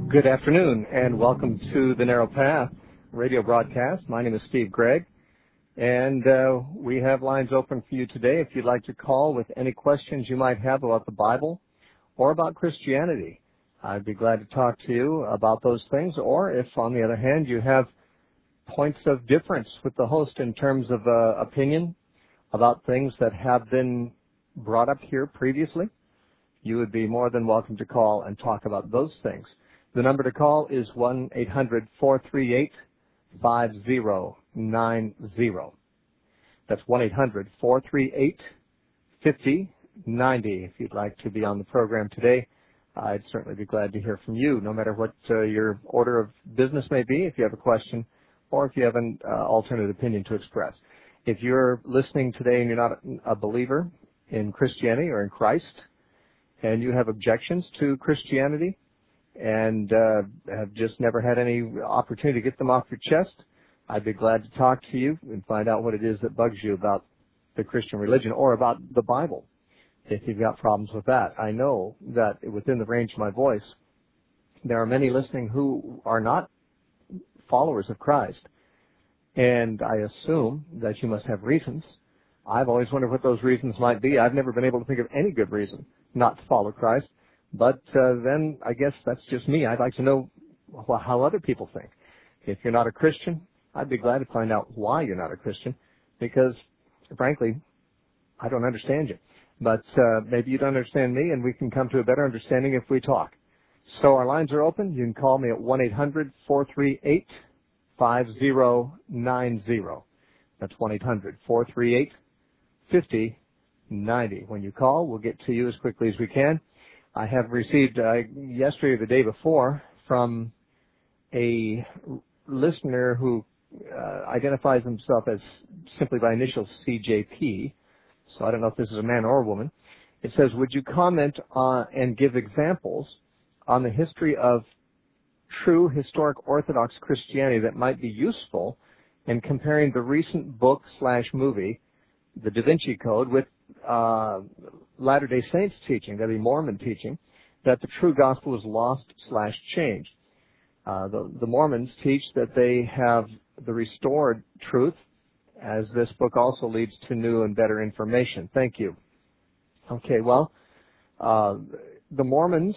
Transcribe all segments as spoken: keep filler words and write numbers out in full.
Good afternoon, and welcome to the Narrow Path radio broadcast. My name is Steve Gregg, and uh, we have lines open for you today if you'd like to call with any questions you might have about the Bible or about Christianity. I'd be glad to talk to you about those things, or if, on the other hand, you have points of difference with the host in terms of uh, opinion about things that have been brought up here previously, you would be more than welcome to call and talk about those things. The number to call is one eight hundred four three eight five zero nine zero. That's one eight hundred four three eight five zero nine zero. If you'd like to be on the program today, I'd certainly be glad to hear from you, no matter what uh, your order of business may be, if you have a question or if you have an uh, alternate opinion to express. If you're listening today and you're not a believer in Christianity or in Christ, and you have objections to Christianity, and uh, have just never had any opportunity to get them off your chest, I'd be glad to talk to you and find out what it is that bugs you about the Christian religion or about the Bible, if you've got problems with that. I know that within the range of my voice, there are many listening who are not followers of Christ, and I assume that you must have reasons. I've always wondered what those reasons might be. I've never been able to think of any good reason not to follow Christ. But uh, then I guess that's just me. I'd like to know wh- how other people think. If you're not a Christian, I'd be glad to find out why you're not a Christian, because, frankly, I don't understand you. But uh, maybe you don't understand me, and we can come to a better understanding if we talk. So our lines are open. You can call me at one eight hundred four three eight five zero nine zero. That's one eight hundred four three eight five zero nine zero. When you call, we'll get to you as quickly as we can. I have received uh, yesterday or the day before from a listener who uh, identifies himself as simply by initials C J P, so I don't know if this is a man or a woman. It says, would you comment on and give examples on the history of true historic Orthodox Christianity that might be useful in comparing the recent book slash movie, The Da Vinci Code, with uh, Latter-day Saints teaching, that is Mormon teaching, that the true gospel is lost slash changed. Uh, the, the Mormons teach that they have the restored truth, as this book also leads to new and better information. Thank you. Okay, well, uh, the Mormons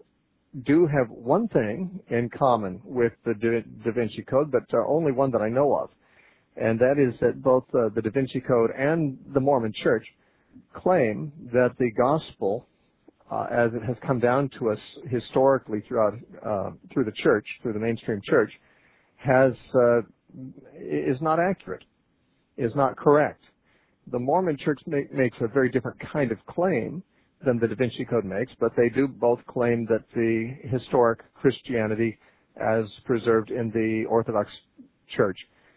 do have one thing in common with the Da, da Vinci Code, but uh, only one that I know of, and that is that both uh, the Da Vinci Code and the Mormon Church claim that the gospel, uh, as it has come down to us historically throughout uh, through the church, through the mainstream church, has uh, is not accurate, is not correct. The Mormon Church make, makes a very different kind of claim than the Da Vinci Code makes, but they do both claim that the historic Christianity, as preserved in the Orthodox Church,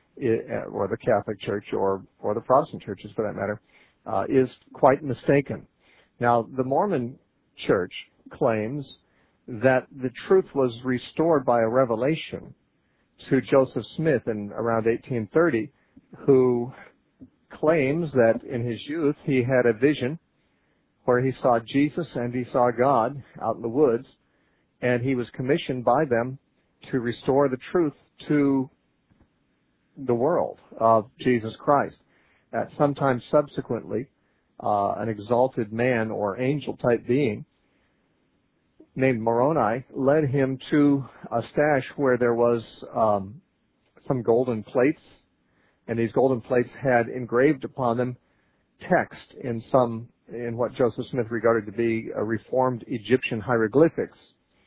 or the Catholic Church, or or the Protestant churches for that matter, uh, is quite mistaken. Now, the Mormon Church claims that the truth was restored by a revelation to Joseph Smith in around eighteen thirty, who claims that in his youth he had a vision where he saw Jesus and he saw God out in the woods, and he was commissioned by them to restore the truth to the world of Jesus Christ. At sometime subsequently, uh, an exalted man or angel-type being named Moroni led him to a stash where there was um, some golden plates, and these golden plates had engraved upon them text in some in what Joseph Smith regarded to be a reformed Egyptian hieroglyphics.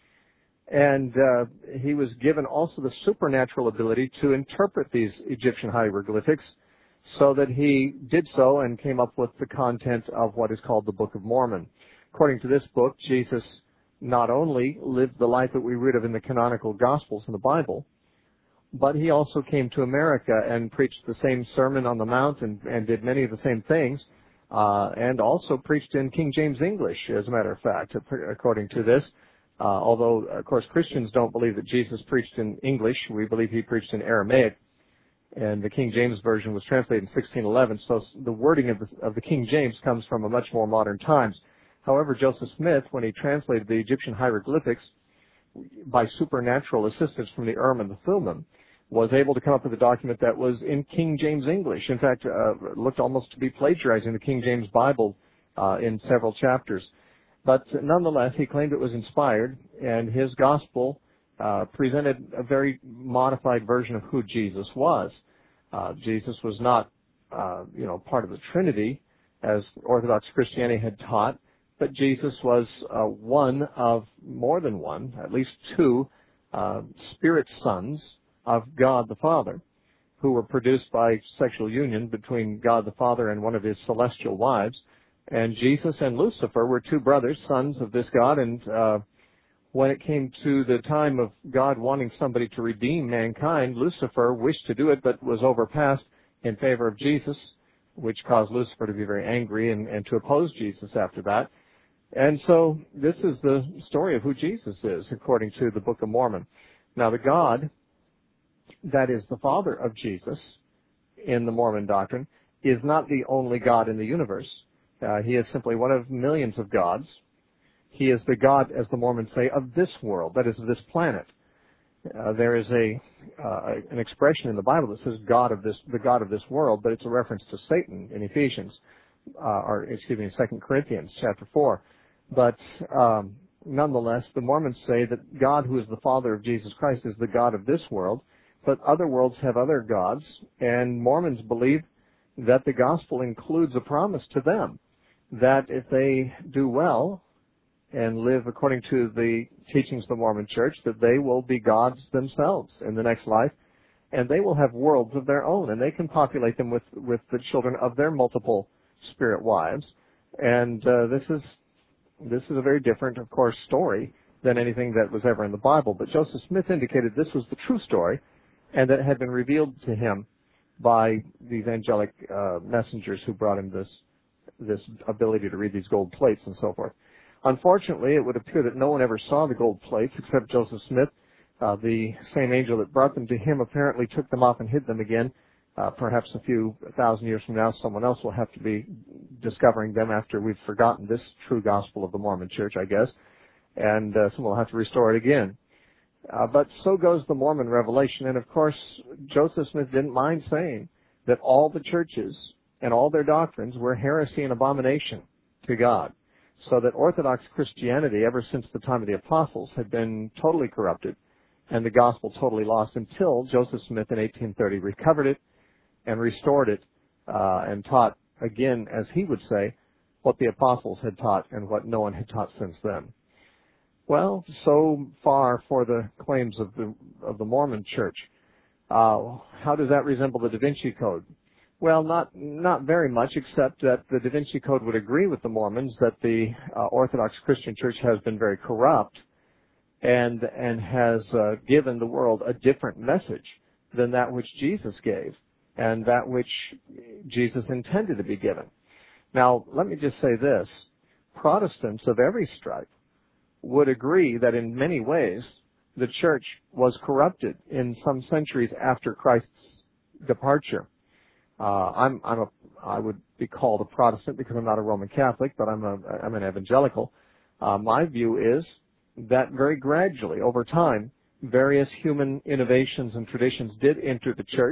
And uh, he was given also the supernatural ability to interpret these Egyptian hieroglyphics, so that he did so and came up with the content of what is called the Book of Mormon. According to this book, Jesus not only lived the life that we read of in the canonical Gospels in the Bible, but he also came to America and preached the same Sermon on the Mount and, and did many of the same things, uh, and also preached in King James English, as a matter of fact, according to this. Uh, although, of course, Christians don't believe that Jesus preached in English. We believe he preached in Aramaic, and the King James Version was translated in sixteen eleven, so the wording of the, of the King James comes from a much more modern times. However, Joseph Smith, when he translated the Egyptian hieroglyphics, by supernatural assistance from the Urim and the Thummim, was able to come up with a document that was in King James English. In fact, uh, looked almost to be plagiarizing the King James Bible uh, in several chapters. But nonetheless, he claimed it was inspired, and his gospel uh, presented a very modified version of who Jesus was. Uh, Jesus was not, uh, you know, part of the Trinity, as Orthodox Christianity had taught, but Jesus was uh, one of more than one, at least two, uh, spirit sons of God the Father, who were produced by sexual union between God the Father and one of his celestial wives. And Jesus and Lucifer were two brothers, sons of this God, and uh, when it came to the time of God wanting somebody to redeem mankind, Lucifer wished to do it, but was overpassed in favor of Jesus, which caused Lucifer to be very angry and, and to oppose Jesus after that. And so this is the story of who Jesus is, according to the Book of Mormon. Now, the God that is the Father of Jesus in the Mormon doctrine is not the only God in the universe. Uh, he is simply one of millions of gods. He is the God, as the Mormons say, of this world, that is, of this planet. Uh, there is a uh, an expression in the Bible that says God of this, the God of this world, but it's a reference to Satan in Ephesians, uh, or excuse me, in Second Corinthians chapter four. But um, nonetheless, the Mormons say that God, who is the Father of Jesus Christ, is the God of this world, but other worlds have other gods, and Mormons believe that the gospel includes a promise to them that if they do well and live according to the teachings of the Mormon Church, that they will be gods themselves in the next life, and they will have worlds of their own, and they can populate them with, with the children of their multiple spirit wives. And uh, this is this is a very different, of course, story than anything that was ever in the Bible. But Joseph Smith indicated this was the true story, and that it had been revealed to him by these angelic uh, messengers who brought him this this ability to read these gold plates and so forth. Unfortunately, it would appear that no one ever saw the gold plates except Joseph Smith. Uh, the same angel that brought them to him apparently took them off and hid them again. Uh, perhaps a few thousand years from now, someone else will have to be discovering them after we've forgotten this true gospel of the Mormon Church, I guess, and uh, someone will have to restore it again. Uh, but so goes the Mormon revelation, and of course, Joseph Smith didn't mind saying that all the churches and all their doctrines were heresy and abomination to God, so that Orthodox Christianity, ever since the time of the apostles, had been totally corrupted and the gospel totally lost until Joseph Smith in eighteen thirty recovered it and restored it uh, and taught again, as he would say, what the apostles had taught and what no one had taught since then. Well, so far for the claims of the of the Mormon Church. Uh, how does that resemble the Da Vinci Code? Well, not not very much, except that the Da Vinci Code would agree with the Mormons that the uh, Orthodox Christian Church has been very corrupt and and has uh, given the world a different message than that which Jesus gave and that which Jesus intended to be given. Now, let me just say this. Protestants of every stripe would agree that in many ways the church was corrupted in some centuries after Christ's departure. Uh, I'm, I'm a, I would be called a Protestant because I'm not a Roman Catholic, but I'm a, I'm an evangelical. Uh, my view is that very gradually, over time, various human innovations and traditions did enter the church,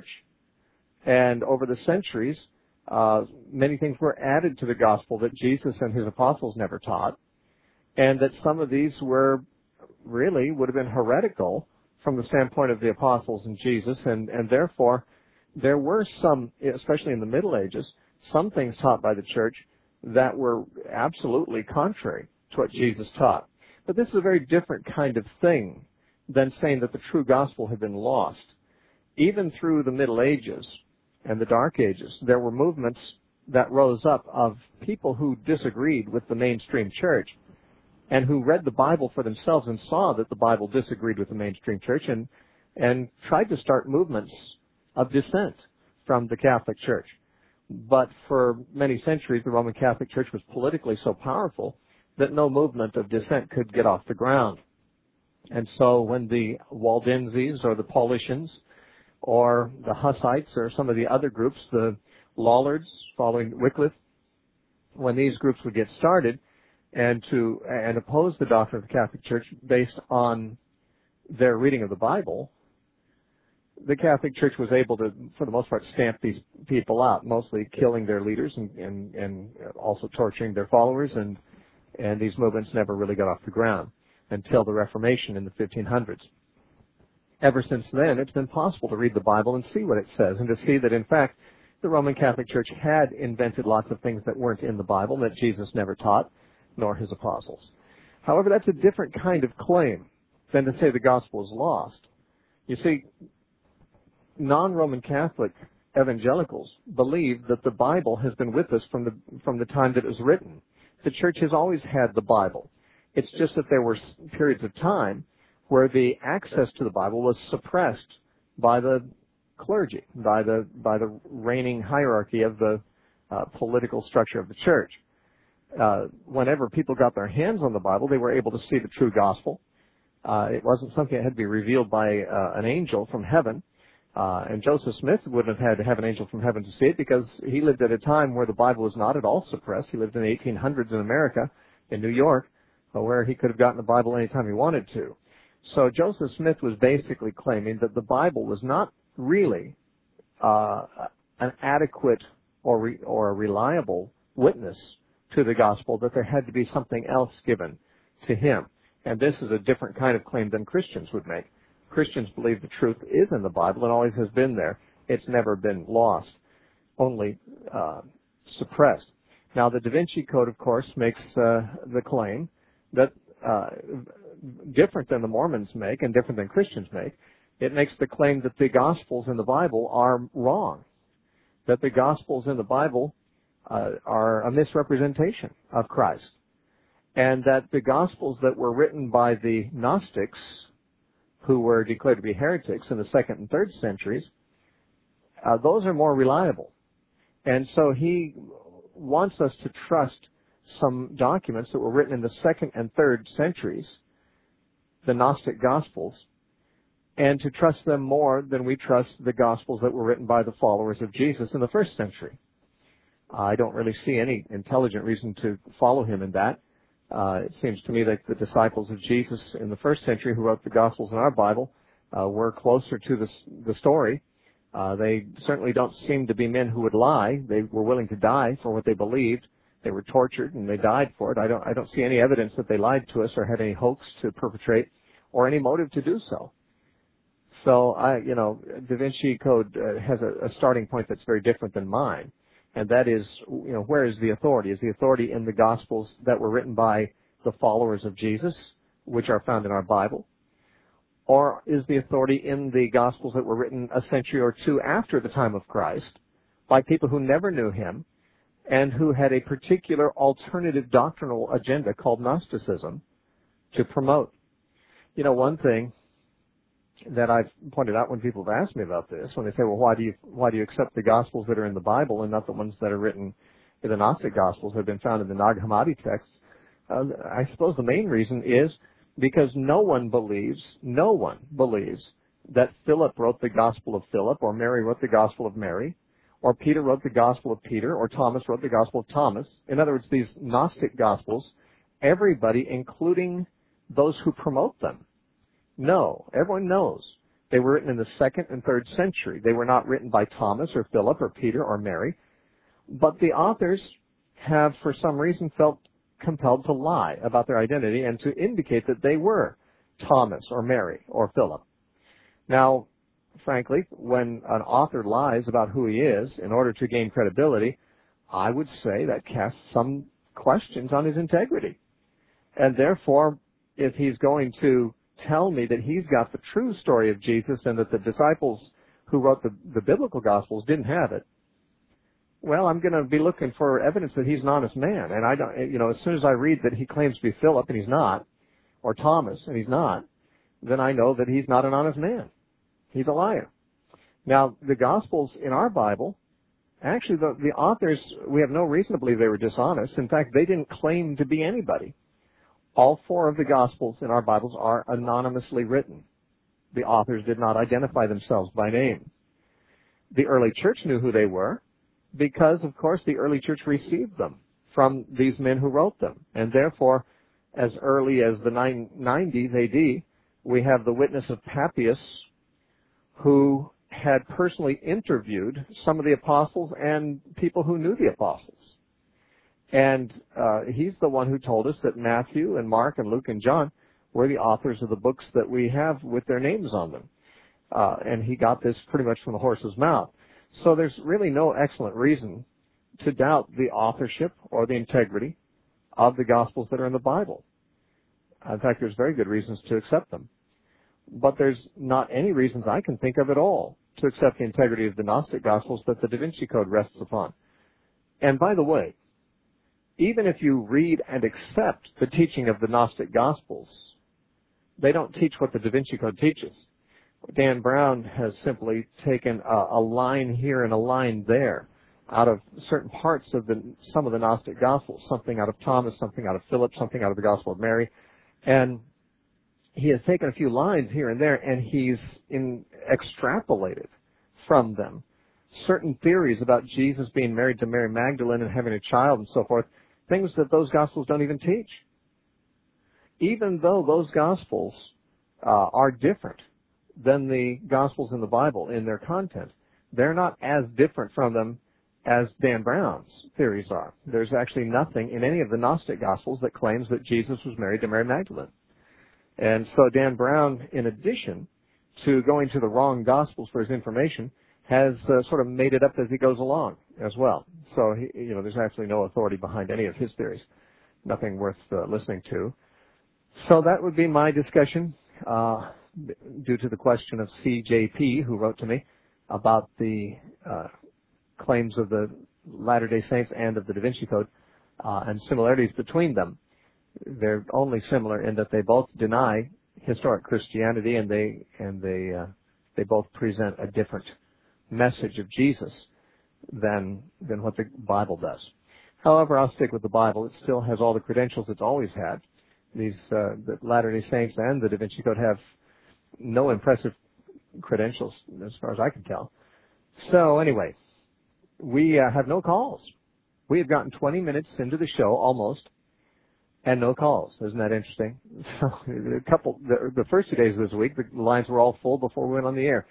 and over the centuries, uh, many things were added to the gospel that Jesus and his apostles never taught, and that some of these were really would have been heretical from the standpoint of the apostles and Jesus, and, and therefore there were some, especially in the Middle Ages, some things taught by the church that were absolutely contrary to what Jesus taught. But this is a very different kind of thing than saying that the true gospel had been lost. Even through the Middle Ages and the Dark Ages, there were movements that rose up of people who disagreed with the mainstream church and who read the Bible for themselves and saw that the Bible disagreed with the mainstream church and, and tried to start movements of dissent from the Catholic Church. But for many centuries, the Roman Catholic Church was politically so powerful that no movement of dissent could get off the ground. And so when the Waldenses or the Paulicians or the Hussites or some of the other groups, the Lollards following Wycliffe, when these groups would get started and to and oppose the doctrine of the Catholic Church based on their reading of the Bible, the Catholic Church was able to, for the most part, stamp these people out, mostly killing their leaders and, and, and also torturing their followers, and, and these movements never really got off the ground until the Reformation in the fifteen hundreds. Ever since then, it's been possible to read the Bible and see what it says, and to see that, in fact, the Roman Catholic Church had invented lots of things that weren't in the Bible, that Jesus never taught, nor his apostles. However, that's a different kind of claim than to say the gospel is lost. You see, non-Roman Catholic evangelicals believe that the Bible has been with us from the from the time that it was written. The church has always had the Bible. It's just that there were periods of time where the access to the Bible was suppressed by the clergy, by the by the reigning hierarchy of the uh, political structure of the church. Uh, whenever people got their hands on the Bible, they were able to see the true gospel. Uh, it wasn't something that had to be revealed by uh, an angel from heaven. Uh, and Joseph Smith wouldn't have had to have an angel from heaven to see it, because he lived at a time where the Bible was not at all suppressed. He lived in the eighteen hundreds in America, in New York, where he could have gotten the Bible anytime he wanted to. So Joseph Smith was basically claiming that the Bible was not really uh, an adequate or re- or a reliable witness to the gospel, that there had to be something else given to him. And this is a different kind of claim than Christians would make. Christians believe the truth is in the Bible and always has been there. It's never been lost, only uh, suppressed. Now, the Da Vinci Code, of course, makes uh, the claim that, uh, different than the Mormons make and different than Christians make, it makes the claim that the Gospels in the Bible are wrong, that the Gospels in the Bible uh, are a misrepresentation of Christ, and that the Gospels that were written by the Gnostics, who were declared to be heretics in the second and third centuries, uh, those are more reliable. And so he wants us to trust some documents that were written in the second and third centuries, the Gnostic Gospels, and to trust them more than we trust the Gospels that were written by the followers of Jesus in the first century. I don't really see any intelligent reason to follow him in that. Uh, it seems to me that the disciples of Jesus in the first century who wrote the Gospels in our Bible uh, were closer to the, the story. Uh, they certainly don't seem to be men who would lie. They were willing to die for what they believed. They were tortured and they died for it. I don't, I don't see any evidence that they lied to us or had any hoax to perpetrate or any motive to do so. So, I, you know, Da Vinci Code uh, has a, a starting point that's very different than mine. And that is, you know, where is the authority? Is the authority in the Gospels that were written by the followers of Jesus, which are found in our Bible? Or is the authority in the Gospels that were written a century or two after the time of Christ by people who never knew him and who had a particular alternative doctrinal agenda called Gnosticism to promote? You know, one thing that I've pointed out when people have asked me about this, when they say, well, why do you why do you accept the Gospels that are in the Bible and not the ones that are written in the Gnostic Gospels that have been found in the Nag Hammadi texts? Uh, I suppose the main reason is because no one believes, no one believes that Philip wrote the Gospel of Philip, or Mary wrote the Gospel of Mary, or Peter wrote the Gospel of Peter, or Thomas wrote the Gospel of Thomas. In other words, these Gnostic Gospels, everybody, including those who promote them, no, everyone knows they were written in the second and third century. They were not written by Thomas or Philip or Peter or Mary, but the authors have, for some reason, felt compelled to lie about their identity and to indicate that they were Thomas or Mary or Philip. Now, frankly, when an author lies about who he is in order to gain credibility, I would say that casts some questions on his integrity. And therefore, if he's going to tell me that he's got the true story of Jesus and that the disciples who wrote the, the biblical Gospels didn't have it, well, I'm going to be looking for evidence that he's an honest man. And I don't, you know, as soon as I read that he claims to be Philip and he's not, or Thomas and he's not, then I know that he's not an honest man. He's a liar. Now, the Gospels in our Bible, actually the, the authors, we have no reason to believe they were dishonest. In fact, they didn't claim to be anybody. All four of the Gospels in our Bibles are anonymously written. The authors did not identify themselves by name. The early church knew who they were because, of course, the early church received them from these men who wrote them. And therefore, as early as the nine nineties A D, we have the witness of Papias, who had personally interviewed some of the apostles and people who knew the apostles. And uh, he's the one who told us that Matthew and Mark and Luke and John were the authors of the books that we have with their names on them. Uh, and he got this pretty much from the horse's mouth. So there's really no excellent reason to doubt the authorship or the integrity of the Gospels that are in the Bible. In fact, there's very good reasons to accept them. But there's not any reasons I can think of at all to accept the integrity of the Gnostic Gospels that the Da Vinci Code rests upon. And by the way, even if you read and accept the teaching of the Gnostic Gospels, they don't teach what the Da Vinci Code teaches. Dan Brown has simply taken a, a line here and a line there out of certain parts of the, some of the Gnostic Gospels, something out of Thomas, something out of Philip, something out of the Gospel of Mary, and he has taken a few lines here and there, and he's in, extrapolated from them certain theories about Jesus being married to Mary Magdalene and having a child and so forth, things that those Gospels don't even teach. Even though those Gospels uh, are different than the Gospels in the Bible in their content, they're not as different from them as Dan Brown's theories are. There's actually nothing in any of the Gnostic Gospels that claims that Jesus was married to Mary Magdalene. And so Dan Brown, in addition to going to the wrong Gospels for his information, has uh, sort of made it up as he goes along as well. So, he, you know, there's actually no authority behind any of his theories. Nothing worth uh, listening to. So that would be my discussion uh, due to the question of C J P, who wrote to me about the uh, claims of the Latter-day Saints and of the Da Vinci Code uh, and similarities between them. They're only similar in that they both deny historic Christianity, and they and they uh, they both present a different message of Jesus than than what the Bible does. However, I'll stick with the Bible. It still has all the credentials it's always had. These uh, the Latter-day Saints and the Da Vinci Code have no impressive credentials, as far as I can tell. So anyway, we uh, have no calls. We have gotten twenty minutes into the show almost, and no calls. Isn't that interesting? So a couple, the, the first two days of this week, the lines were all full before we went on the air.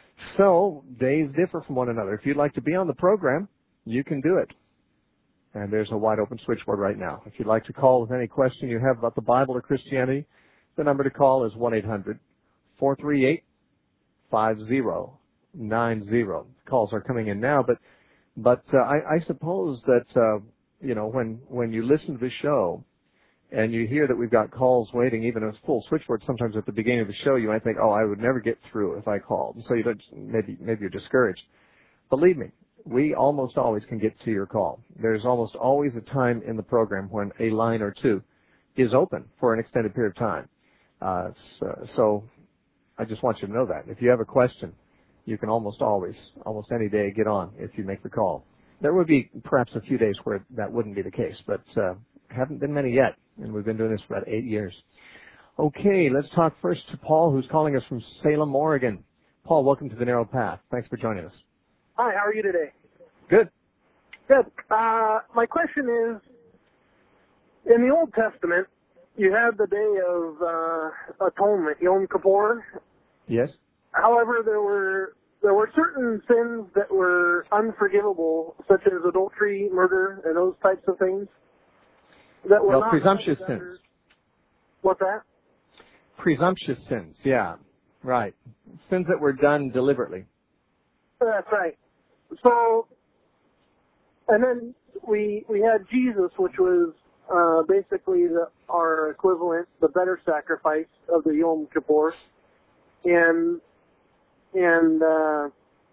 So days differ from one another. If you'd like to be on the program, you can do it. And there's a wide open switchboard right now. If you'd like to call with any question you have about the Bible or Christianity, the number to call is one eight hundred, four three eight, five zero nine zero. Calls are coming in now, but but uh, I, I suppose that uh, you know when when you listen to the show and you hear that we've got calls waiting, even a full switchboard, sometimes at the beginning of the show you might think, oh, I would never get through if I called. And so you don't, maybe maybe you're discouraged. Believe me, we almost always can get to your call. There's almost always a time in the program when a line or two is open for an extended period of time. Uh, so, so I just want you to know that. If you have a question, you can almost always, almost any day, get on if you make the call. There would be perhaps a few days where that wouldn't be the case, but uh, haven't been many yet, and we've been doing this for about eight years. Okay, let's talk first to Paul, who's calling us from Salem, Oregon. Paul, welcome to the Narrow Path. Thanks for joining us. Hi, how are you today? Good. Good. Uh, my question is, in the Old Testament, you had the Day of uh, Atonement, Yom Kippur. Yes. However, there were there were certain sins that were unforgivable, such as adultery, murder, and those types of things. That were well, not presumptuous sins. under... What's that? Presumptuous sins, yeah. Right. Sins that were done deliberately. That's right. So, and then we we had Jesus, which was uh, basically the, our equivalent, the better sacrifice of the Yom Kippur, and and uh,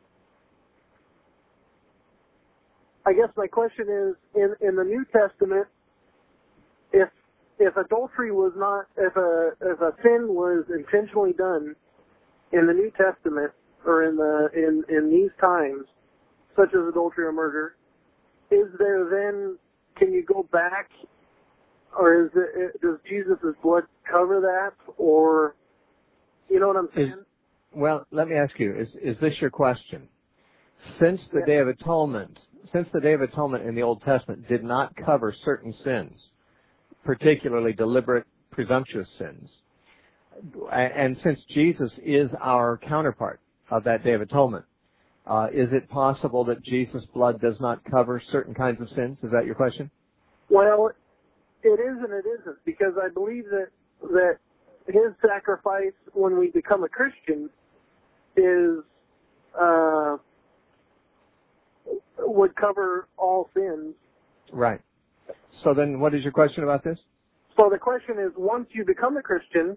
I guess my question is, in in the New Testament, if if adultery was not, if a if a sin was intentionally done in the New Testament or in the in in these times, such as adultery or murder, is there then, can you go back, or is it, does Jesus' blood cover that, or, you know what I'm saying? Is, well, let me ask you, is, is this your question? Since the Yeah. Day of Atonement, since the Day of Atonement in the Old Testament did not cover certain sins, particularly deliberate, presumptuous sins, and since Jesus is our counterpart of that Day of Atonement, uh, is it possible that Jesus' blood does not cover certain kinds of sins? Is that your question? Well, it is and it isn't, because I believe that that his sacrifice when we become a Christian is uh, would cover all sins. Right. So then what is your question about this? So the question is, once you become a Christian,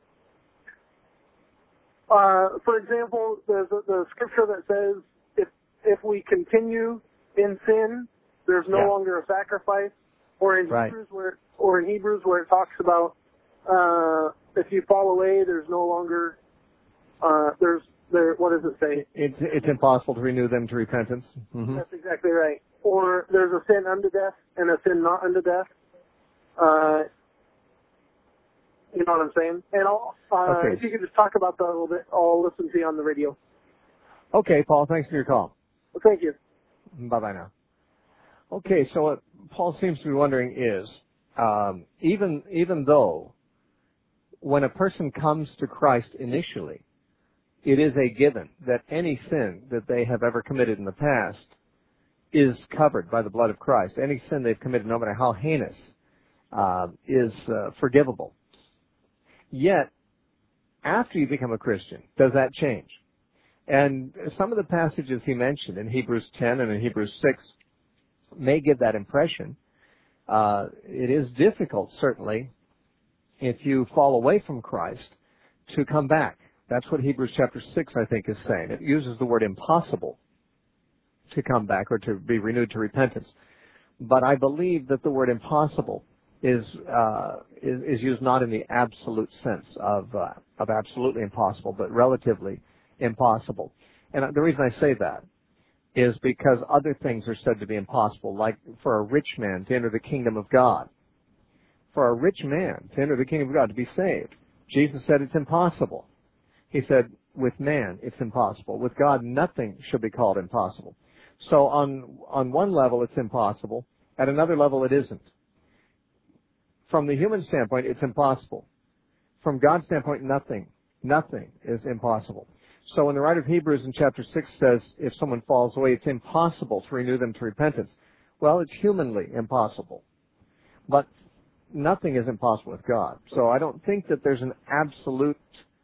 uh, for example, there's a, the scripture that says if if we continue in sin, there's no yeah. longer a sacrifice. Or in right. Hebrews, where or in Hebrews where it talks about uh, if you fall away, there's no longer uh, there's there. What does it say? It's it's impossible to renew them to repentance. Mm-hmm. That's exactly right. Or there's a sin unto death and a sin not unto death. Uh, you know what I'm saying? And I'll, uh, okay. if you could just talk about that a little bit, I'll listen to you on the radio. Okay, Paul. Thanks for your call. Well, thank you. Bye bye now. Okay, so what Paul seems to be wondering is, um, even even though when a person comes to Christ initially, it is a given that any sin that they have ever committed in the past is covered by the blood of Christ. Any sin they've committed, no matter how heinous, uh, is uh, forgivable. Yet, after you become a Christian, does that change? And some of the passages he mentioned in Hebrews ten and in Hebrews six may give that impression. Uh, it is difficult, certainly, if you fall away from Christ, to come back. That's what Hebrews chapter six, I think, is saying. It uses the word impossible to come back or to be renewed to repentance. But I believe that the word impossible is uh, is, is used not in the absolute sense of uh, of absolutely impossible, but relatively impossible. And the reason I say that is because other things are said to be impossible, like for a rich man to enter the kingdom of God. For a rich man to enter the kingdom of God, to be saved, Jesus said it's impossible. He said, with man, it's impossible. With God, nothing should be called impossible. So on on one level, it's impossible. At another level, it isn't. From the human standpoint, it's impossible. From God's standpoint, nothing, nothing is impossible. So when the writer of Hebrews in chapter six says, if someone falls away, it's impossible to renew them to repentance. Well, it's humanly impossible. But nothing is impossible with God. So I don't think that there's an absolute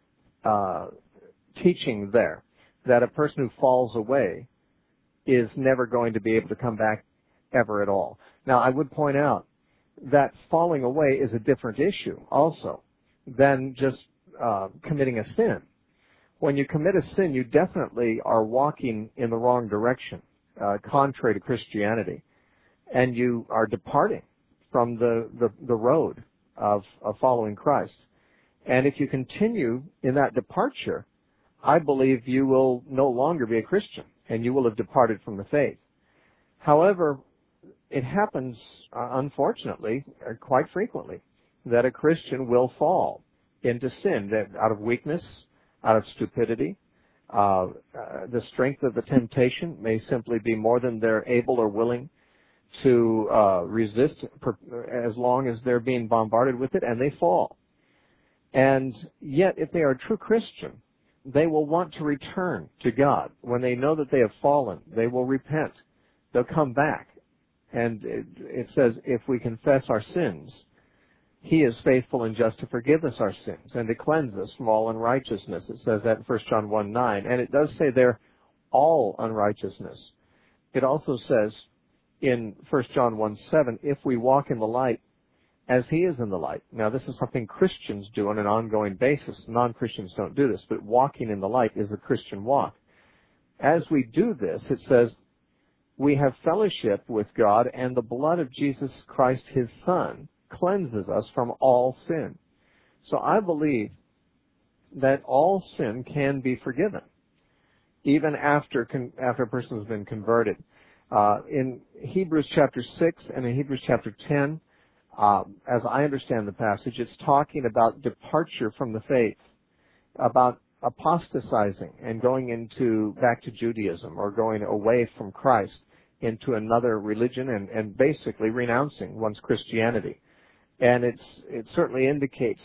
uh, teaching there that a person who falls away is never going to be able to come back ever at all. Now, I would point out that falling away is a different issue also than just uh, committing a sin. When you commit a sin, you definitely are walking in the wrong direction, uh, contrary to Christianity, and you are departing from the, the, the road of, of following Christ. And if you continue in that departure, I believe you will no longer be a Christian, and you will have departed from the faith. However, it happens, uh, unfortunately, uh, quite frequently, that a Christian will fall into sin that out of weakness, out of stupidity. Uh, uh, the strength of the temptation may simply be more than they're able or willing to uh, resist per, as long as they're being bombarded with it, and they fall. And yet, if they are a true Christian, they will want to return to God. When they know that they have fallen, they will repent. They'll come back. And it, it says, if we confess our sins, He is faithful and just to forgive us our sins and to cleanse us from all unrighteousness. It says that in First John one nine. And it does say there, all unrighteousness. It also says in First John one seven, if we walk in the light as He is in the light. Now, this is something Christians do on an ongoing basis. Non-Christians don't do this, but walking in the light is a Christian walk. As we do this, it says, we have fellowship with God, and the blood of Jesus Christ, His Son, cleanses us from all sin. So I believe that all sin can be forgiven, even after con- after a person has been converted. Uh, in Hebrews chapter six and in Hebrews chapter ten, uh, as I understand the passage, it's talking about departure from the faith, about apostatizing and going into back to Judaism or going away from Christ into another religion and, and basically renouncing one's Christianity. And it's, it certainly indicates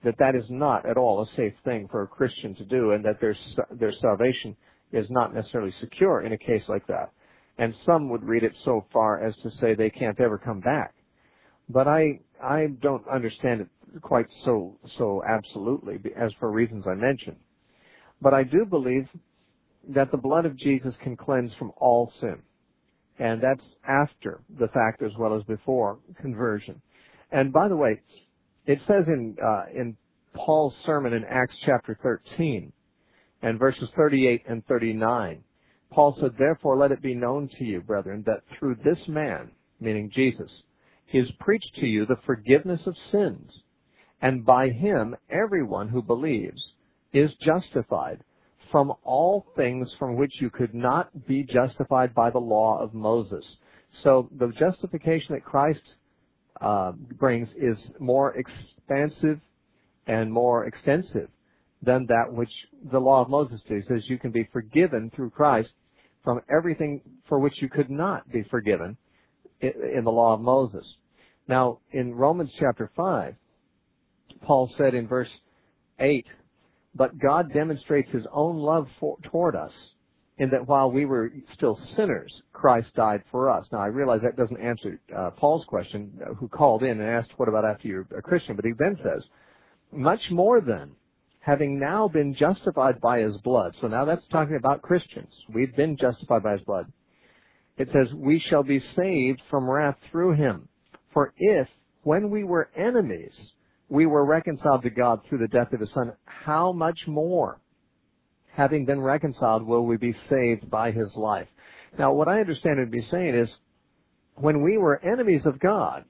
that that is not at all a safe thing for a Christian to do, and that their their salvation is not necessarily secure in a case like that. And some would read it so far as to say they can't ever come back. But I I don't understand it quite so so absolutely, as for reasons I mentioned. But I do believe that the blood of Jesus can cleanse from all sin. And that's after the fact as well as before conversion. And by the way, it says in uh, in Paul's sermon in Acts chapter thirteen and verses thirty-eight and thirty-nine, Paul said, "Therefore let it be known to you, brethren, that through this man," meaning Jesus, "is preached to you the forgiveness of sins, and by him everyone who believes is justified from all things from which you could not be justified by the law of Moses." So the justification that Christ uh, brings is more expansive and more extensive than that which the law of Moses did. He says you can be forgiven through Christ from everything for which you could not be forgiven in the law of Moses. Now, in Romans chapter five, Paul said in verse eight, "But God demonstrates his own love for, toward us, in that while we were still sinners, Christ died for us." Now, I realize that doesn't answer uh, Paul's question, uh, who called in and asked, what about after you're a Christian? But he then says, "Much more then, having now been justified by his blood." So now that's talking about Christians. We've been justified by his blood. It says, "we shall be saved from wrath through him. For if, when we were enemies, we were reconciled to God through the death of his Son, how much more, having been reconciled, will we be saved by his life?" Now, what I understand it to be saying is, when we were enemies of God,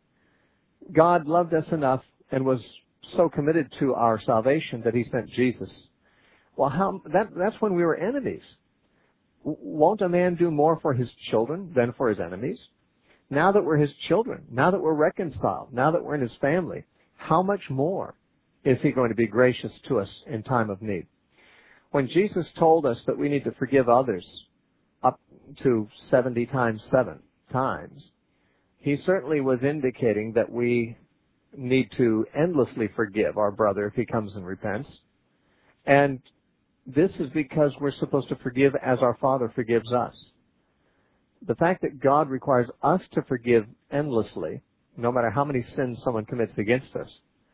God loved us enough and was so committed to our salvation that he sent Jesus. Well, how, that, that's when we were enemies. Won't a man do more for his children than for his enemies? Now that we're his children, now that we're reconciled, now that we're in his family, how much more is he going to be gracious to us in time of need? When Jesus told us that we need to forgive others up to seventy times seven times, he certainly was indicating that we need to endlessly forgive our brother if he comes and repents. And this is because we're supposed to forgive as our Father forgives us. The fact that God requires us to forgive endlessly, no matter how many sins someone commits against us,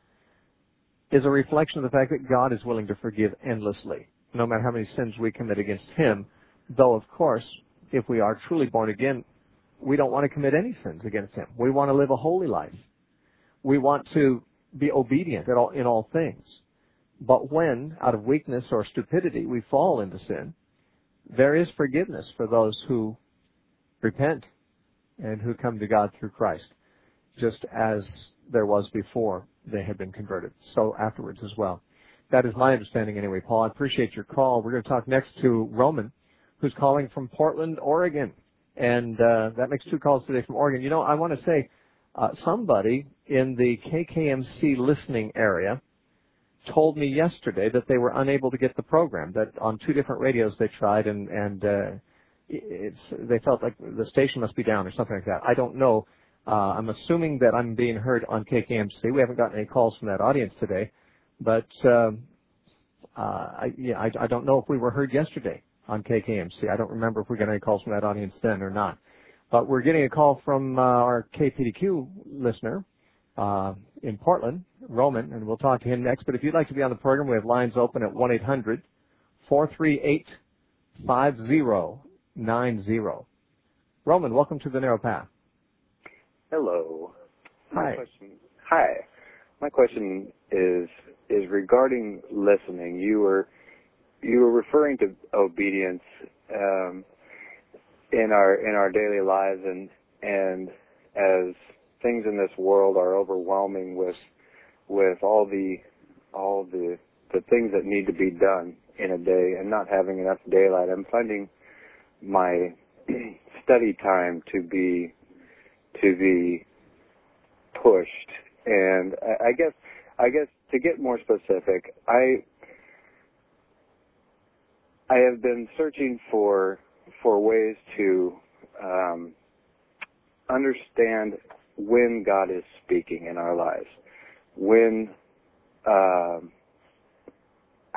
is a reflection of the fact that God is willing to forgive endlessly, no matter how many sins we commit against him. Though, of course, if we are truly born again, we don't want to commit any sins against him. We want to live a holy life. We want to be obedient in all, in all things. But when, out of weakness or stupidity, we fall into sin, there is forgiveness for those who repent and who come to God through Christ, just as there was before they had been converted, so afterwards as well. That is my understanding anyway, Paul. I appreciate your call. We're going to talk next to Roman, who's calling from Portland, Oregon. And uh, that makes two calls today from Oregon. You know, I want to say uh, somebody in the K K M C listening area told me yesterday that they were unable to get the program, that on two different radios they tried, and, and uh, it's, they felt like the station must be down or something like that. I don't know. Uh, I'm assuming that I'm being heard on K K M C. We haven't gotten any calls from that audience today. But um, uh, I, yeah, I, I don't know if we were heard yesterday on K K M C. I don't remember if we got any calls from that audience then or not. But we're getting a call from uh, our K P D Q listener uh, in Portland, Roman, and we'll talk to him next. But if you'd like to be on the program, we have lines open at one eight hundred four three eight five zero nine zero. Roman, welcome to the Narrow Path. Hello. My Hi. question, hi. My question is is regarding listening. You were you were referring to obedience um, in our in our daily lives, and and as things in this world are overwhelming with with all the all the the things that need to be done in a day, and not having enough daylight, I'm finding my study time to be to be pushed. And I, I guess I guess to get more specific, I I have been searching for for ways to um, understand when God is speaking in our lives, when uh,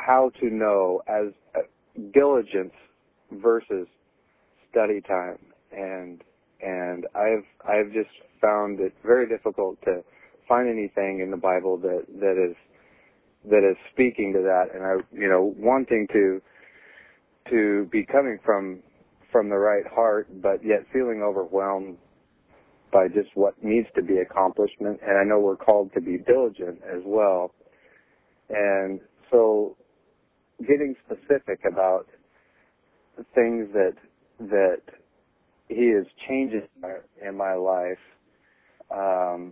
how to know as uh, diligence versus study time, and and I've I've just found it very difficult to find anything in the Bible that that is that is speaking to that, and I you know wanting to to be coming from from the right heart, but yet feeling overwhelmed by just what needs to be accomplishment. And I know we're called to be diligent as well. And so getting specific about things that that he is changing in my life, um,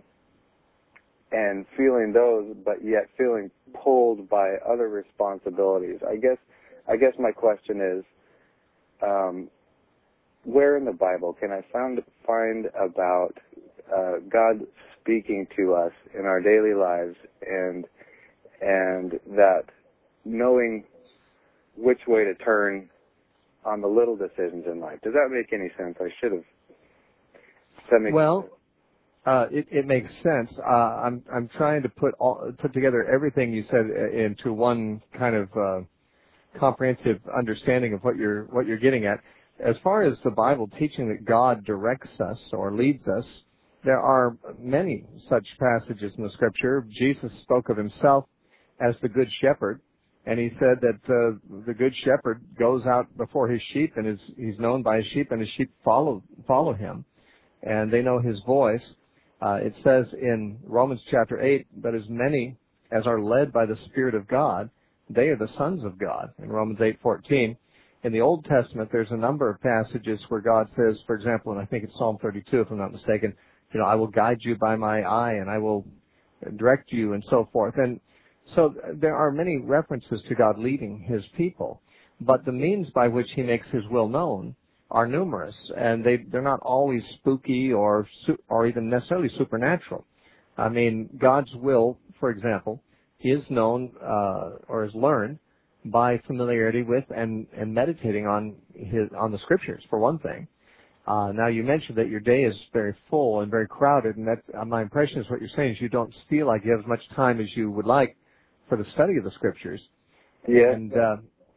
and feeling those, but yet feeling pulled by other responsibilities. I guess I guess my question is, um, where in the Bible can I find, find about uh, God speaking to us in our daily lives, and and that knowing which way to turn on the little decisions in life? Does that make any sense? I should have. Does that make well, sense? Uh, it, it makes sense. Uh, I'm I'm trying to put all, put together everything you said into one kind of uh, comprehensive understanding of what you're what you're getting at. As far as the Bible teaching that God directs us or leads us, there are many such passages in the Scripture. Jesus spoke of himself as the Good Shepherd, and he said that uh, the Good Shepherd goes out before his sheep, and is he's known by his sheep, and his sheep follow follow him, and they know his voice. Uh, it says in Romans chapter eight that as many as are led by the Spirit of God, they are the sons of God, in Romans eight fourteen. In the Old Testament, there's a number of passages where God says, for example, and I think it's Psalm thirty-two, if I'm not mistaken, you know, I will guide you by my eye, and I will direct you, and so forth. And so there are many references to God leading his people, but the means by which he makes his will known are numerous, and they, they're not always spooky or or even necessarily supernatural. I mean, God's will, for example, is known uh, or is learned by familiarity with and, and meditating on his on the Scriptures, for one thing. Uh, now, you mentioned that your day is very full and very crowded, and that uh, my impression is what you're saying is you don't feel like you have as much time as you would like for the study of the Scriptures. Yeah, and uh,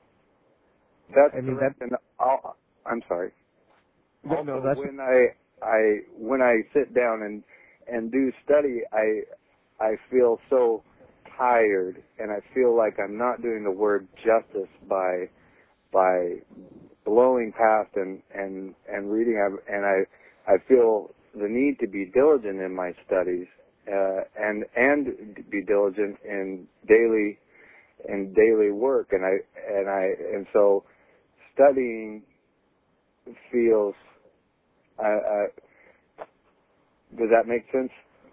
that's I mean correct. that. And I'll, I'm sorry. No, Also, no, that's when I I when I sit down and and do study, I I feel so tired, and I feel like I'm not doing the word justice by by blowing past and and and reading. And I I feel the need to be diligent in my studies, uh, and and be diligent in daily in daily work. And I and I and so studying feels. Uh, uh, does that make sense?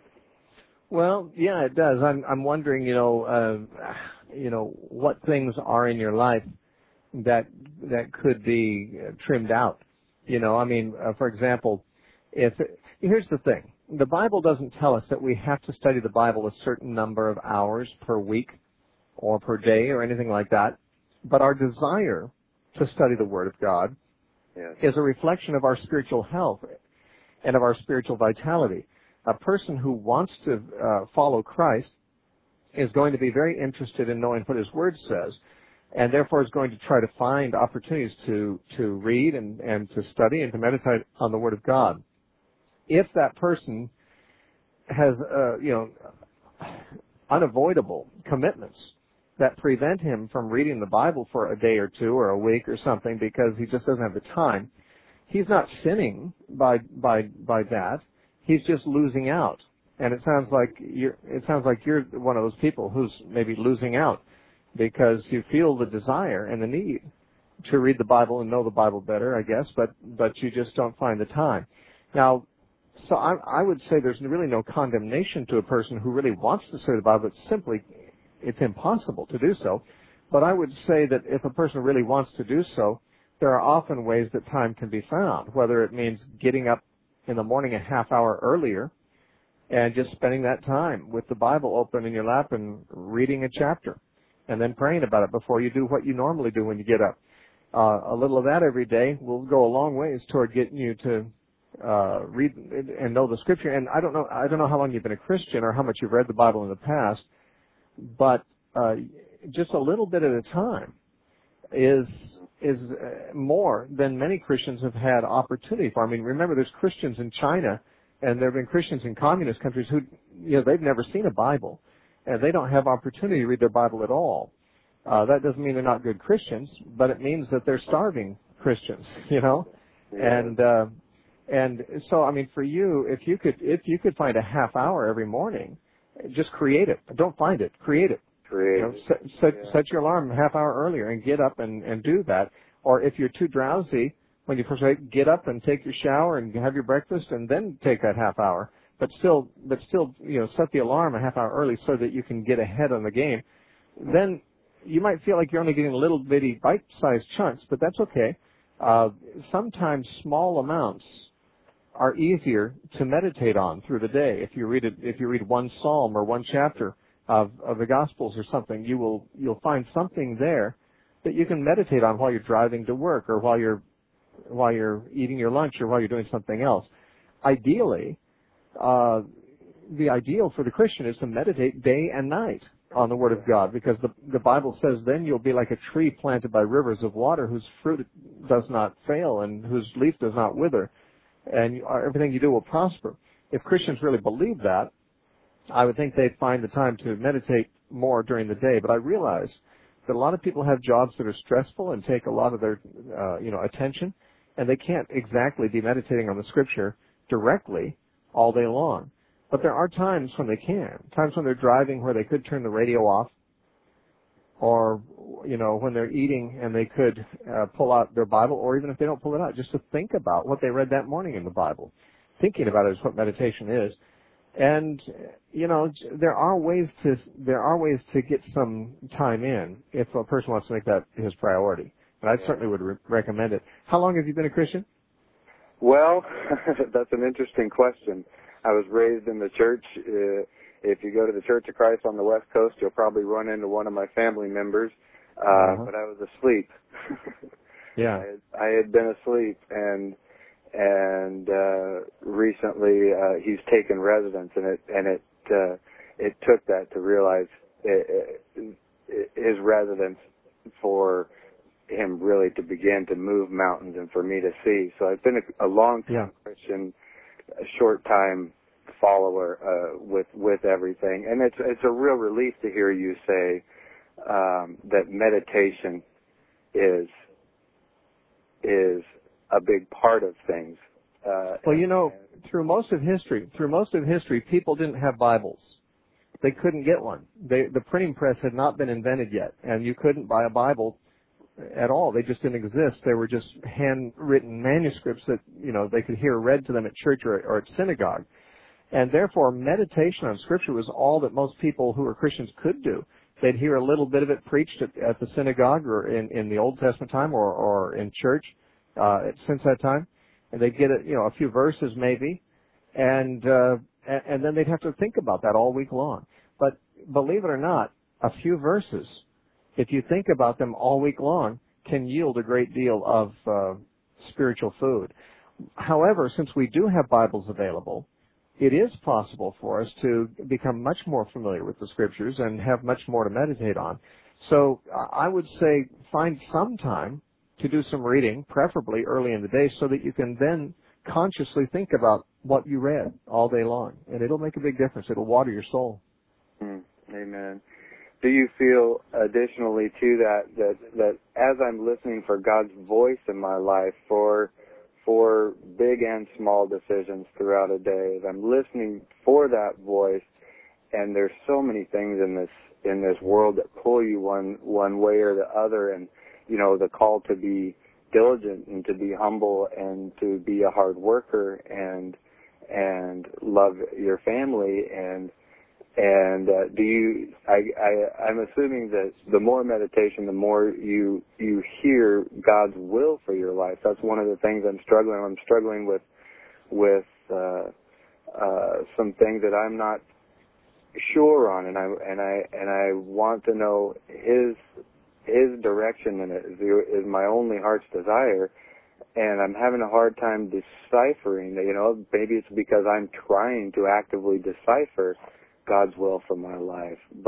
Well, yeah, it does. I'm I'm wondering, you know, uh, you know, what things are in your life that that could be trimmed out. You know, I mean, uh, for example, if here's the thing, the Bible doesn't tell us that we have to study the Bible a certain number of hours per week or per day or anything like that. But our desire to study the Word of God Yes. is a reflection of our spiritual health and of our spiritual vitality. A person who wants to uh, follow Christ is going to be very interested in knowing what his Word says, and therefore is going to try to find opportunities to, to read and, and to study and to meditate on the Word of God. If that person has, uh, you know, unavoidable commitments that prevent him from reading the Bible for a day or two or a week or something because he just doesn't have the time, he's not sinning by by by that. He's just losing out. And it sounds like you're it sounds like you're one of those people who's maybe losing out because you feel the desire and the need to read the Bible and know the Bible better, I guess, but but you just don't find the time. Now, so I, I would say there's really no condemnation to a person who really wants to study the Bible. It's simply it's impossible to do so. But I would say that if a person really wants to do so, there are often ways that time can be found, whether it means getting up in the morning a half hour earlier and just spending that time with the Bible open in your lap and reading a chapter and then praying about it before you do what you normally do when you get up. Uh, a little of that every day will go a long ways toward getting you to uh, read and know the Scripture. And I don't know, I don't know how long you've been a Christian or how much you've read the Bible in the past, but uh, just a little bit at a time is is uh, more than many Christians have had opportunity for. I mean, remember, there's Christians in China, and there have been Christians in communist countries who, you know, they've never seen a Bible, and they don't have opportunity to read their Bible at all. Uh, that doesn't mean they're not good Christians, but it means that they're starving Christians, you know, Yeah. and uh, and so I mean, for you, if you could if you could find a half hour every morning, just create it. Don't find it, create it. Create. You know, set, set, Yeah. set your alarm a half hour earlier and get up and, and do that. Or if you're too drowsy, when you first wake, get up and take your shower and have your breakfast and then take that half hour. But still, but still, you know, set the alarm a half hour early so that you can get ahead on the game. Then you might feel like you're only getting little bitty bite-sized chunks, but that's okay. Uh, sometimes small amounts are easier to meditate on through the day. If you read it, if you read one psalm or one chapter of, of the Gospels or something, you will you'll find something there that you can meditate on while you're driving to work or while you're while you're eating your lunch or while you're doing something else. Ideally, uh, the ideal for the Christian is to meditate day and night on the Word of God, because the the Bible says then you'll be like a tree planted by rivers of water whose fruit does not fail and whose leaf does not wither, and everything you do will prosper. If Christians really believe that, I would think they'd find the time to meditate more during the day. But I realize that a lot of people have jobs that are stressful and take a lot of their, uh, you know, attention, and they can't exactly be meditating on the Scripture directly all day long. But there are times when they can, times when they're driving where they could turn the radio off, or, you know, when they're eating and they could uh, pull out their Bible, or even if they don't pull it out, just to think about what they read that morning in the Bible. Thinking about it is what meditation is. And, you know, there are ways to there are ways to get some time in if a person wants to make that his priority. And I Yeah. certainly would re- recommend it. How long have you been a Christian? Well, that's an interesting question. I was raised in the church. Uh, if you go to the Church of Christ on the West Coast, you'll probably run into one of my family members. Uh, uh-huh. But I was asleep. Yeah. I had, I had been asleep, and and uh, recently uh, he's taken residence, and it and it uh, it took that to realize it, it, his residence for him really to begin to move mountains and for me to see. So I've been a, a long time Yeah. Christian, a short time follower uh, with with everything, and it's it's a real relief to hear you say um, that meditation is is a big part of things. Uh, Well, you know, through most of history, through most of history, people didn't have Bibles. They couldn't get one. They, the printing press had not been invented yet, and you couldn't buy a Bible at all. They just didn't exist. They were just handwritten manuscripts that, you know, they could hear read to them at church or, or at synagogue. And therefore, meditation on Scripture was all that most people who were Christians could do. They'd hear a little bit of it preached at, at the synagogue or in, in the Old Testament time or, or in church uh, since that time. And they'd get, a, you know, a few verses maybe, and, uh, and and then they'd have to think about that all week long. But believe it or not, a few verses, if you think about them all week long, can yield a great deal of uh, spiritual food. However, since we do have Bibles available, it is possible for us to become much more familiar with the Scriptures and have much more to meditate on. So I would say find some time to do some reading, preferably early in the day, so that you can then consciously think about what you read all day long. And it'll make a big difference. It'll water your soul. Mm, amen. Do you feel additionally to that, that that as I'm listening for God's voice in my life for for big and small decisions throughout a day, as I'm listening for that voice, and there's so many things in this in this world that pull you one one way or the other, and you know, the call to be diligent and to be humble and to be a hard worker and and love your family and and uh, do you I, I I'm assuming that the more meditation, the more you you hear God's will for your life. That's one of the things I'm struggling I'm struggling with with uh, uh, some things that I'm not sure on, and I and I and I want to know His His direction, and it is, is my only heart's desire. And I'm having a hard time deciphering. You know, maybe it's because I'm trying to actively decipher God's will for my life, but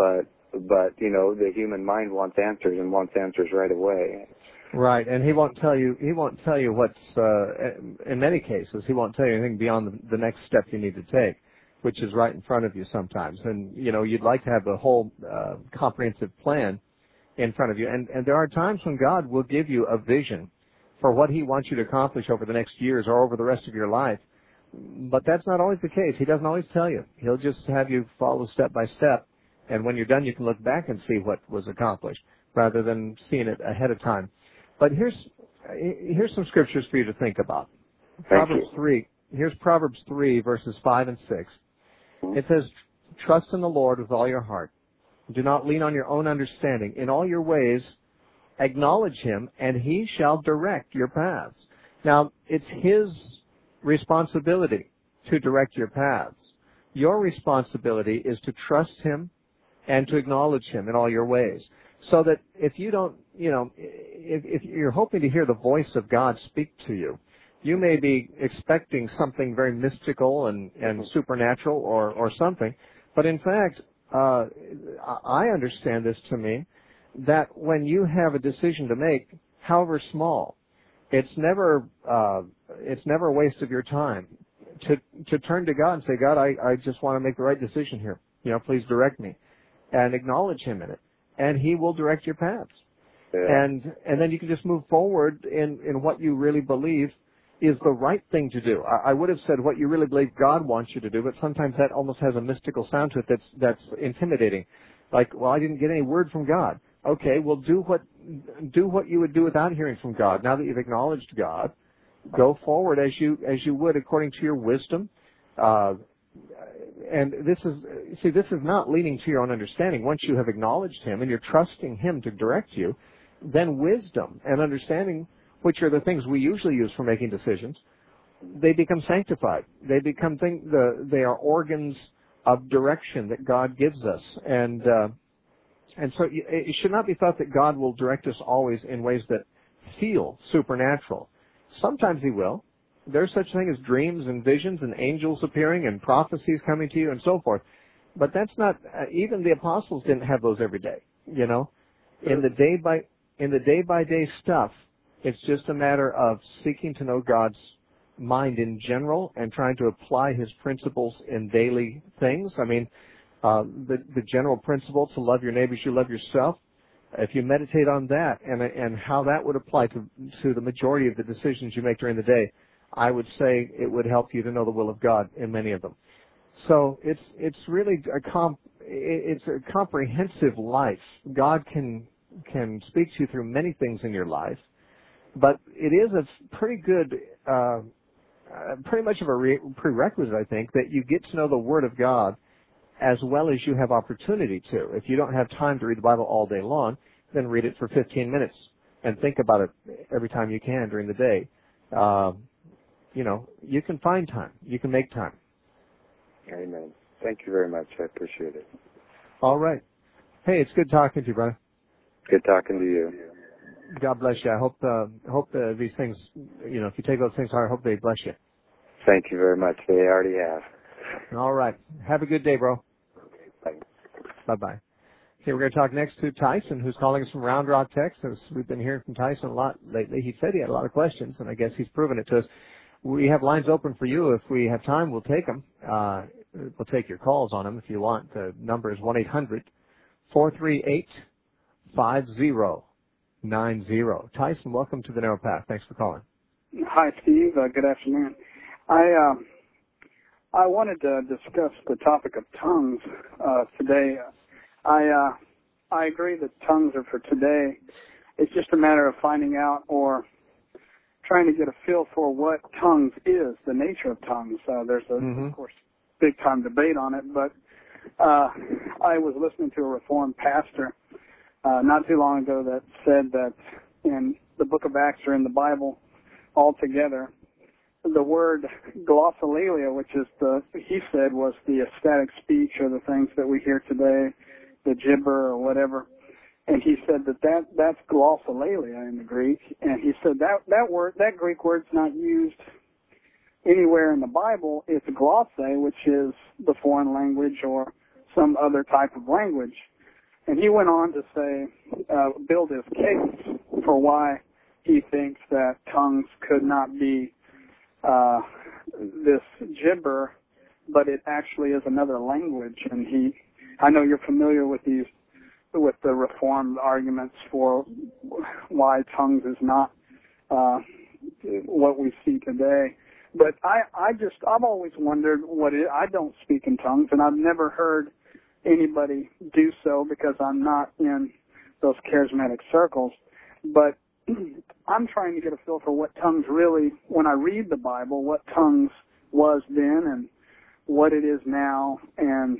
but, you know, the human mind wants answers and wants answers right away. Right, and he won't tell you, he won't tell you what's, uh, in many cases, he won't tell you anything beyond the, the next step you need to take, which is right in front of you sometimes. And, you know, you'd like to have the whole uh, comprehensive plan in front of you. And, and there are times when God will give you a vision for what he wants you to accomplish over the next years or over the rest of your life. But that's not always the case. He doesn't always tell you. He'll just have you follow step by step. And when you're done, you can look back and see what was accomplished rather than seeing it ahead of time. But here's here's some scriptures for you to think about. Thank Proverbs you. three. Here's Proverbs three, verses five and six. It says, "Trust in the Lord with all your heart. Do not lean on your own understanding. In all your ways, acknowledge him, and he shall direct your paths." Now, it's his responsibility to direct your paths. Your responsibility is to trust him and to acknowledge him in all your ways. So that if you don't, you know, if, if you're hoping to hear the voice of God speak to you, you may be expecting something very mystical and, and supernatural or, or something. But in fact, uh, I understand this to mean that when you have a decision to make, however small, it's never uh, it's never a waste of your time to to turn to God and say, God, I, I just want to make the right decision here. You know, please direct me, and acknowledge him in it, and he will direct your paths. Yeah. And and then you can just move forward in, in what you really believe is the right thing to do. I, I would have said what you really believe God wants you to do, but sometimes that almost has a mystical sound to it that's that's intimidating. Like, well, I didn't get any word from God. Okay, well, do what do what you would do without hearing from God. Now that you've acknowledged God, go forward as you as you would according to your wisdom. Uh, and this is see, this is not leaning to your own understanding. Once you have acknowledged him and you're trusting him to direct you, then wisdom and understanding, which are the things we usually use for making decisions, they become sanctified. They become thing, the they are organs of direction that God gives us, and uh, and so it should not be thought that God will direct us always in ways that feel supernatural. Sometimes he will. There's such a thing as dreams and visions and angels appearing and prophecies coming to you and so forth. But that's not, uh, even the apostles didn't have those every day, you know. In the day by in the day by day stuff, it's just a matter of seeking to know God's mind in general and trying to apply his principles in daily things. I mean, uh, the the general principle to love your neighbor as you love yourself. If you meditate on that and and how that would apply to to the majority of the decisions you make during the day, I would say it would help you to know the will of God in many of them. So it's it's really a comp, it's a comprehensive life. God can can speak to you through many things in your life, but it is a pretty good, uh, uh, pretty much of a re- prerequisite, I think, that you get to know the Word of God as well as you have opportunity to. If you don't have time to read the Bible all day long, then read it for fifteen minutes and think about it every time you can during the day. Uh, you know, you can find time. You can make time. Amen. Thank you very much. I appreciate it. All right. Hey, it's good talking to you, brother. Good talking to you. God bless you. I hope uh, hope uh, these things, you know, if you take those things hard, I hope they bless you. Thank you very much. They already have. All right. Have a good day, bro. Bye. Bye-bye. Okay, we're going to talk next to Tyson, who's calling us from Round Rock, Texas. We've been hearing from Tyson a lot lately. He said he had a lot of questions, and I guess he's proven it to us. We have lines open for you. If we have time, we'll take them. Uh, we'll take your calls on them if you want. The number is one eight hundred four three eight five zero nine zero. Tyson, welcome to the Narrow Path. Thanks for calling. Hi, Steve. Uh, good afternoon. I uh, I wanted to discuss the topic of tongues uh, today. I uh, I agree that tongues are for today. It's just a matter of finding out or trying to get a feel for what tongues is, the nature of tongues. Uh, there's, a, mm-hmm. of course, big-time debate on it, but uh, I was listening to a Reformed pastor uh, not too long ago that said that in the book of Acts or in the Bible altogether, the word glossolalia, which is the, he said was the ecstatic speech or the things that we hear today, the gibber or whatever, and he said that, that that's glossolalia in the Greek, and he said that, that word, that Greek word's not used anywhere in the Bible. It's glosse, which is the foreign language or some other type of language. And he went on to say, uh, build his case for why he thinks that tongues could not be uh, this gibber, but it actually is another language. And he, I know you're familiar with these, with the Reformed arguments for why tongues is not uh, what we see today. But I, I just, I've always wondered what it, I don't speak in tongues, and I've never heard anybody do so because I'm not in those charismatic circles. But I'm trying to get a feel for what tongues really, when I read the Bible, what tongues was then and what it is now, and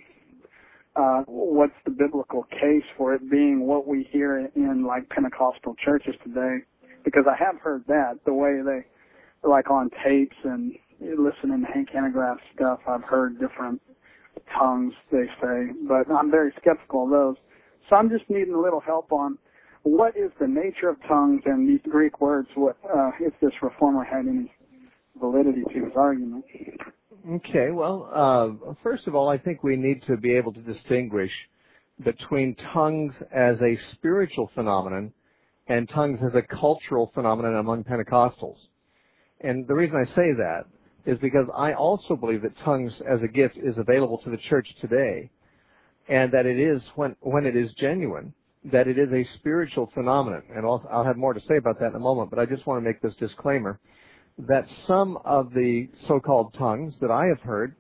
uh, what's the biblical case for it being what we hear in like Pentecostal churches today. Because I have heard that, the way they, like on tapes and listening to Hank Hanegraaff stuff, I've heard different tongues, they say, but I'm very skeptical of those. So I'm just needing a little help on what is the nature of tongues and these Greek words, what, uh, if this reformer had any validity to his argument. Okay, well, uh, first of all, I think we need to be able to distinguish between tongues as a spiritual phenomenon and tongues as a cultural phenomenon among Pentecostals. And the reason I say that is because I also believe that tongues as a gift is available to the church today, and that it is, when, when it is genuine, that it is a spiritual phenomenon. And also, I'll have more to say about that in a moment, but I just want to make this disclaimer that some of the so-called tongues that I have heard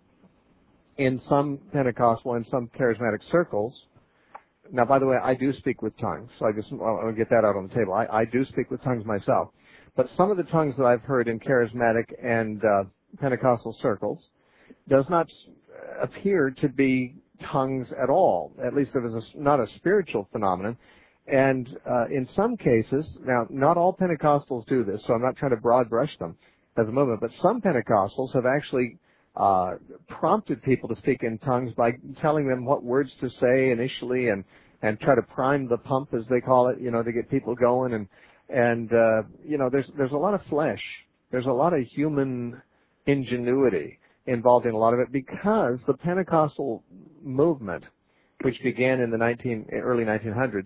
in some Pentecostal and some charismatic circles. Now, by the way, I do speak with tongues, so I just want to get that out on the table. I, I do speak with tongues myself. But some of the tongues that I've heard in charismatic and uh, Pentecostal circles does not appear to be tongues at all. At least it is a, not a spiritual phenomenon. And uh, in some cases, now, not all Pentecostals do this, so I'm not trying to broad brush them at the moment, but some Pentecostals have actually uh, prompted people to speak in tongues by telling them what words to say initially and, and try to prime the pump, as they call it, you know, to get people going. And, and uh, you know, there's, there's a lot of flesh. There's a lot of human ingenuity involved in a lot of it because the Pentecostal movement, which began in the nineteen, early nineteen hundreds,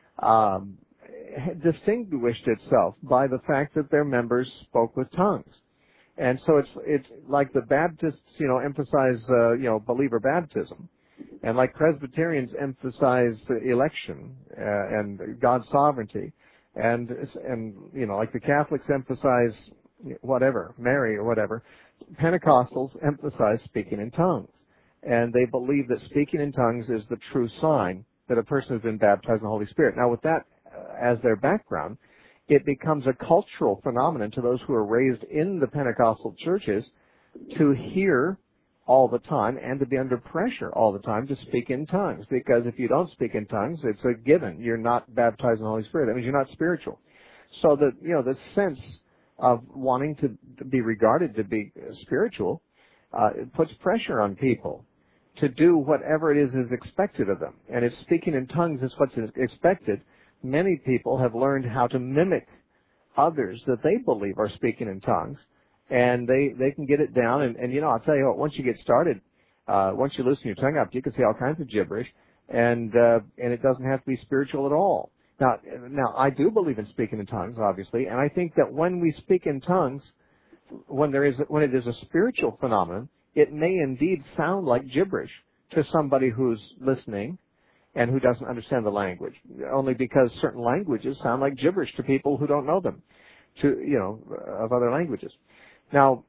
um, distinguished itself by the fact that their members spoke with tongues. And so it's it's like the Baptists, you know, emphasize, uh, you know, believer baptism, and like Presbyterians emphasize election uh, and God's sovereignty, and and you know, like the Catholics emphasize whatever, Mary or whatever. Pentecostals emphasize speaking in tongues, and they believe that speaking in tongues is the true sign that a person has been baptized in the Holy Spirit. Now, with that uh, as their background, it becomes a cultural phenomenon to those who are raised in the Pentecostal churches to hear all the time and to be under pressure all the time to speak in tongues. Because if you don't speak in tongues, it's a given. You're not baptized in the Holy Spirit. That means you're not spiritual. So the, you know, the sense of wanting to be regarded to be spiritual uh, it puts pressure on people to do whatever it is is expected of them. And if speaking in tongues is what's expected, many people have learned how to mimic others that they believe are speaking in tongues, and they, they can get it down. And, and, you know, I'll tell you what, once you get started, uh, once you loosen your tongue up, you can say all kinds of gibberish, and uh, and it doesn't have to be spiritual at all. Now, now, I do believe in speaking in tongues, obviously, and I think that when we speak in tongues, when there is when it is a spiritual phenomenon, it may indeed sound like gibberish to somebody who's listening and who doesn't understand the language, only because certain languages sound like gibberish to people who don't know them, to you know, of other languages. Now,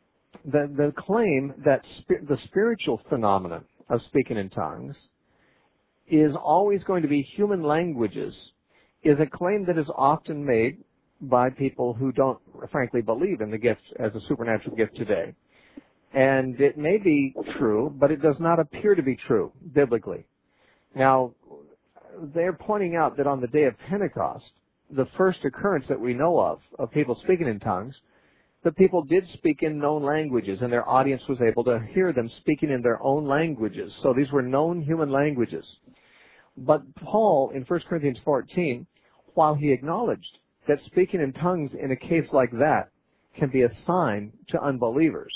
the the claim that sp- the spiritual phenomenon of speaking in tongues is always going to be human languages is a claim that is often made by people who don't, frankly, believe in the gift as a supernatural gift today. And it may be true, but it does not appear to be true biblically. Now, they're pointing out that on the day of Pentecost, the first occurrence that we know of, of people speaking in tongues, the people did speak in known languages, and their audience was able to hear them speaking in their own languages. So these were known human languages. But Paul, in First Corinthians fourteen, while he acknowledged that speaking in tongues in a case like that can be a sign to unbelievers,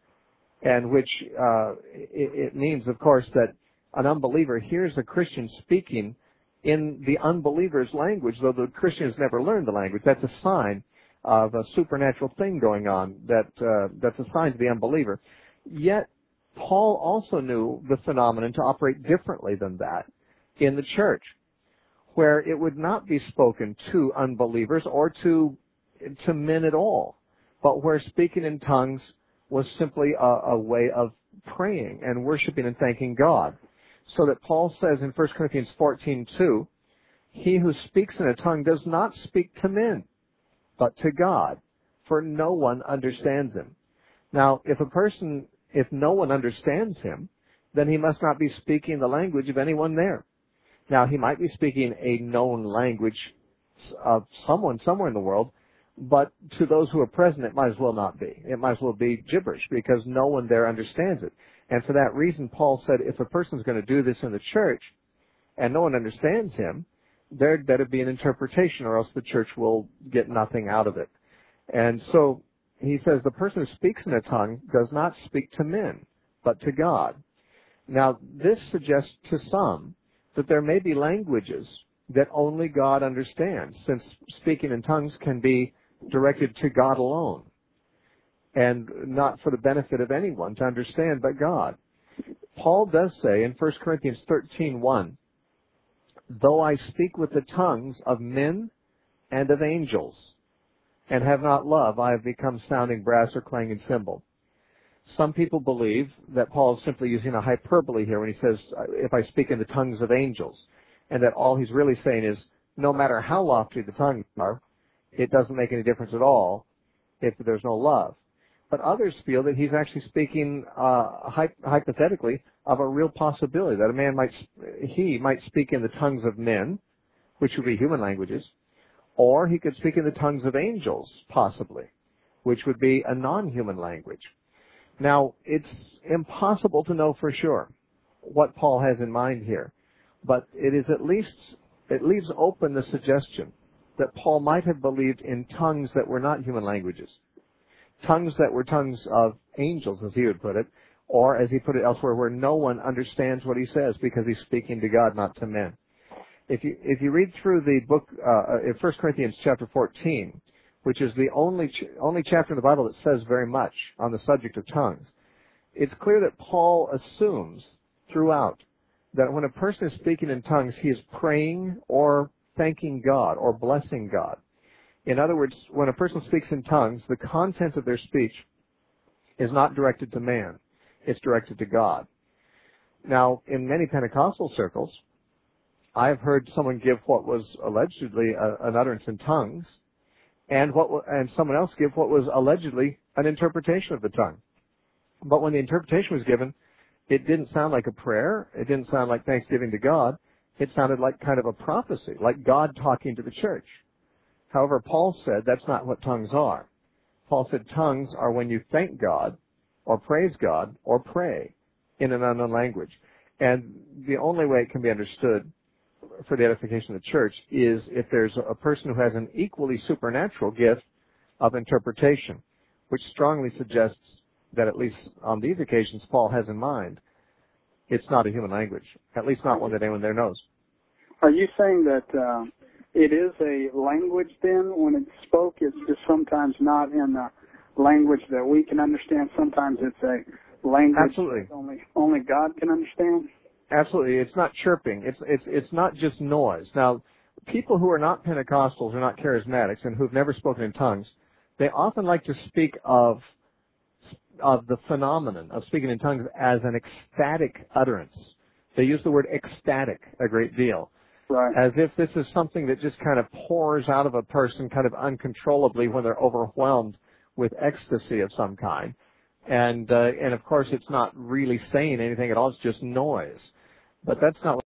and which uh, it, it means, of course, that an unbeliever hears a Christian speaking in the unbeliever's language, though the Christian has never learned the language. That's a sign of a supernatural thing going on that uh, that's a sign to the unbeliever. Yet, Paul also knew the phenomenon to operate differently than that in the church, where it would not be spoken to unbelievers or to to men at all, but where speaking in tongues was simply a, a way of praying and worshiping and thanking God. So that Paul says in First Corinthians fourteen two, he who speaks in a tongue does not speak to men, but to God, for no one understands him. Now, if a person, if no one understands him, then he must not be speaking the language of anyone there. Now, he might be speaking a known language of someone somewhere in the world, but to those who are present, it might as well not be. It might as well be gibberish because no one there understands it. And for that reason, Paul said if a person's going to do this in the church and no one understands him, there'd better be an interpretation or else the church will get nothing out of it. And so he says the person who speaks in a tongue does not speak to men, but to God. Now, this suggests to some that there may be languages that only God understands, since speaking in tongues can be directed to God alone and not for the benefit of anyone to understand but God. Paul does say in First Corinthians thirteen one, though I speak with the tongues of men and of angels and have not love, I have become sounding brass or clanging cymbal. Some people believe that Paul is simply using a hyperbole here when he says, if I speak in the tongues of angels, and that all he's really saying is, no matter how lofty the tongues are, it doesn't make any difference at all if there's no love. But others feel that he's actually speaking uh, hy- hypothetically of a real possibility that a man might, he might speak in the tongues of men, which would be human languages, or he could speak in the tongues of angels, possibly, which would be a non-human language. Now, it's impossible to know for sure what Paul has in mind here, but it is at least, it leaves open the suggestion that Paul might have believed in tongues that were not human languages, tongues that were tongues of angels, as he would put it, or as he put it elsewhere, where no one understands what he says because he's speaking to God, not to men. If you if you read through the book uh, in First Corinthians chapter fourteen, which is the only ch- only chapter in the Bible that says very much on the subject of tongues, it's clear that Paul assumes throughout that when a person is speaking in tongues, he is praying or thanking God or blessing God. In other words, when a person speaks in tongues, the content of their speech is not directed to man. It's directed to God. Now, in many Pentecostal circles, I've heard someone give what was allegedly a, an utterance in tongues, and what and someone else give what was allegedly an interpretation of the tongue. But when the interpretation was given, it didn't sound like a prayer. It didn't sound like thanksgiving to God. It sounded like kind of a prophecy, like God talking to the church. However, Paul said that's not what tongues are. Paul said tongues are when you thank God or praise God or pray in an unknown language. And the only way it can be understood for the edification of the church is if there's a person who has an equally supernatural gift of interpretation, which strongly suggests that at least on these occasions Paul has in mind, it's not a human language, at least not one that anyone there knows. Are you saying that uh, it is a language then when it's spoke? It's just sometimes not in the language that we can understand. Sometimes it's a language Absolutely. that only only God can understand. Absolutely. It's not chirping. It's it's it's not just noise. Now, people who are not Pentecostals or not charismatics and who've never spoken in tongues, they often like to speak of of the phenomenon of speaking in tongues as an ecstatic utterance. They use the word ecstatic a great deal. Right. As if this is something that just kind of pours out of a person kind of uncontrollably when they're overwhelmed with ecstasy of some kind. And, uh, and of course, it's not really saying anything at all. It's just noise. But that's not what